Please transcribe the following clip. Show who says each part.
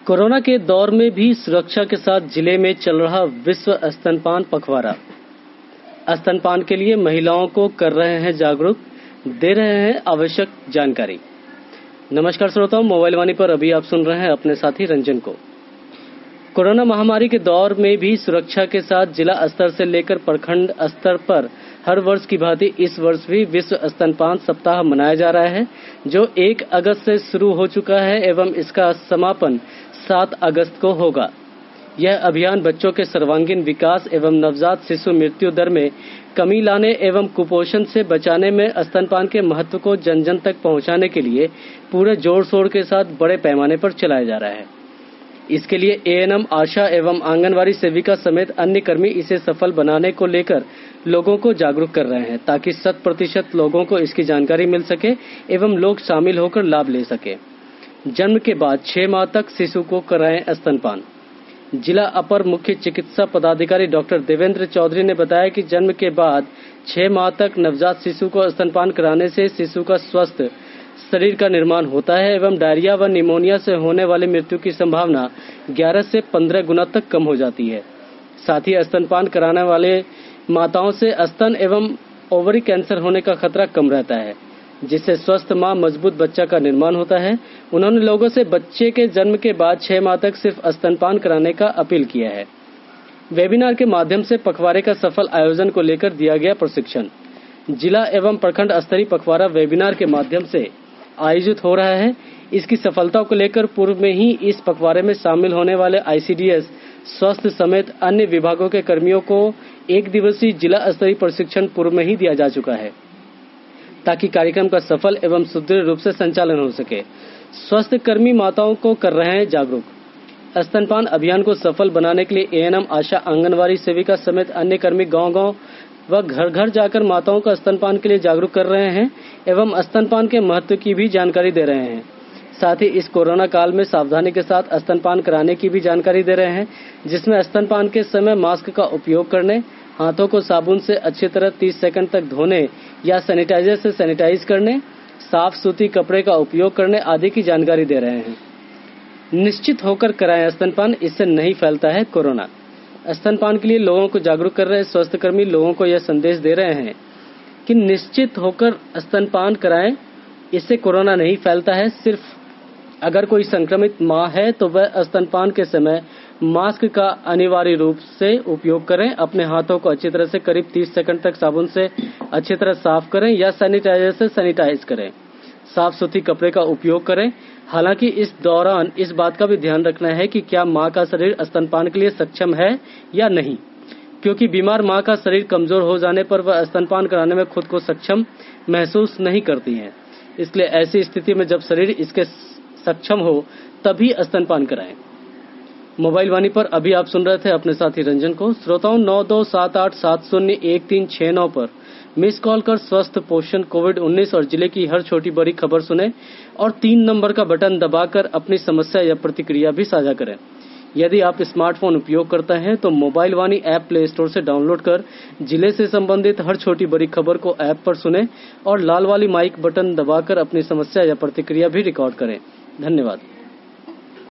Speaker 1: Corona के दौर में भी सुरक्षा के साथ जिले में चल रहा विश्व स्तनपान पखवाड़ा। स्तनपान के लिए महिलाओं को कर रहे हैं जागरूक, दे रहे हैं आवश्यक जानकारी। नमस्कार श्रोताओं, मोबाइल वाणी पर अभी आप सुन रहे हैं अपने साथी रंजन को। कोरोना महामारी के दौर में भी सुरक्षा के साथ जिला स्तर से लेकर प्रखंड स्तर पर हर वर्ष की भांति इस वर्ष भी विश्व स्तनपान सप्ताह मनाया जा रहा है, जो 1 अगस्त से शुरू हो चुका है एवं इसका समापन 7 अगस्त को होगा। यह अभियान बच्चों के सर्वांगीण विकास एवं नवजात शिशु मृत्यु दर में कमी लाने एवं कुपोषण से बचाने में स्तनपान के महत्व को जन जन तक पहुंचाने के लिए पूरे जोर शोर के साथ बड़े पैमाने पर चलाया जा रहा है। इसके लिए एएनएम, आशा एवं आंगनवाड़ी सेविका समेत अन्य कर्मी इसे सफल बनाने को लेकर लोगों को जागरूक कर रहे हैं, ताकि 100% लोगों को इसकी जानकारी मिल सके एवं लोग शामिल होकर लाभ ले सके। जन्म के बाद 6 माह तक शिशु को कराएं स्तनपान। जिला अपर मुख्य चिकित्सा पदाधिकारी डॉक्टर देवेंद्र चौधरी ने बताया कि जन्म के बाद 6 माह तक नवजात शिशु को स्तनपान कराने से शिशु का स्वस्थ शरीर का निर्माण होता है एवं डायरिया व निमोनिया से होने वाली मृत्यु की संभावना 11 से 15 गुना तक कम हो जाती है। साथ ही स्तनपान कराने वाले माताओं से स्तन एवं ओवरी कैंसर होने का खतरा कम रहता है, जिससे स्वस्थ मां मजबूत बच्चा का निर्माण होता है। उन्होंने लोगों से बच्चे के जन्म के बाद 6 माह तक सिर्फ स्तनपान कराने का अपील किया है। वेबिनार के माध्यम से पखवाड़े का सफल आयोजन को लेकर दिया गया प्रशिक्षण। जिला एवं प्रखंड स्तरीय पखवाड़ा वेबिनार के माध्यम से आयोजित हो रहा है। इसकी सफलता को लेकर पूर्व में ही इस पखवाड़े में शामिल होने वाले आईसीडीएस, स्वास्थ्य समेत अन्य विभागों के कर्मियों को 1 दिवसीय जिला स्तरीय प्रशिक्षण पूर्व में ही दिया जा चुका है, ताकि कार्यक्रम का सफल एवं सुदृढ़ रूप से संचालन हो सके। स्वास्थ्य कर्मी माताओं को कर रहे हैं जागरूक। स्तनपान अभियान को सफल बनाने के लिए एएनएम, आशा, आंगनवाड़ी सेविका समेत अन्य कर्मी गांव-गांव व घर-घर जाकर माताओं का स्तनपान के लिए जागरूक कर रहे हैं एवं स्तनपान के महत्व की भी जानकारी दे रहे हैं। साथ ही इस कोरोना काल में सावधानी के साथ स्तनपान कराने की भी जानकारी दे रहे हैं, जिसमें स्तनपान के समय मास्क का उपयोग करने, हाथों को साबुन से अच्छी तरह 30 सेकंड तक धोने या सैनिटाइजर से सैनिटाइज करने, साफ सूती कपड़े का उपयोग करने आदि की जानकारी दे रहे हैं। निश्चित होकर कराएं स्तनपान, इससे नहीं फैलता है कोरोना। स्तनपान के लिए लोगों को जागरूक कर रहे स्वास्थ्यकर्मी लोगों को यह संदेश दे रहे हैं कि निश्चित होकर स्तनपान कराएं, इससे कोरोना नहीं फैलता है। सिर्फ अगर कोई संक्रमित मां है तो वह स्तनपान के समय मास्क का अनिवार्य रूप से उपयोग करें। अपने हाथों को अच्छी तरह से करीब 30 सेकंड तक साबुन से अच्छी तरह साफ करें या सैनिटाइजर से सैनिटाइज करें। साफ सूती कपड़े का उपयोग करें। हालांकि इस दौरान इस बात का भी ध्यान रखना है कि क्या मां का शरीर स्तनपान के लिए सक्षम है या नहीं, क्योंकि बीमार मां का शरीर कमजोर हो जाने पर वह स्तनपान कराने में खुद को सक्षम महसूस नहीं करती है। इसलिए ऐसी स्थिति में जब शरीर इसके सक्षम हो तभी स्तनपान कराएं। मोबाइल वाणी पर अभी आप सुन रहे थे अपने साथी रंजन को। श्रोताओं, 9278701369 पर मिस कॉल कर स्वस्थ, पोषण, कोविड-19 और जिले की हर छोटी बड़ी खबर सुने और 3 नंबर का बटन दबाकर अपनी समस्या या प्रतिक्रिया भी साझा करें। यदि आप स्मार्टफोन उपयोग करते हैं तो mobile Vaani app play store से डाउनलोड कर जिले से संबंधित हर छोटी बड़ी खबर को ऐप पर सुने और लाल वाली माइक बटन दबाकर अपनी समस्या या प्रतिक्रिया भी रिकॉर्ड करें। धन्यवाद।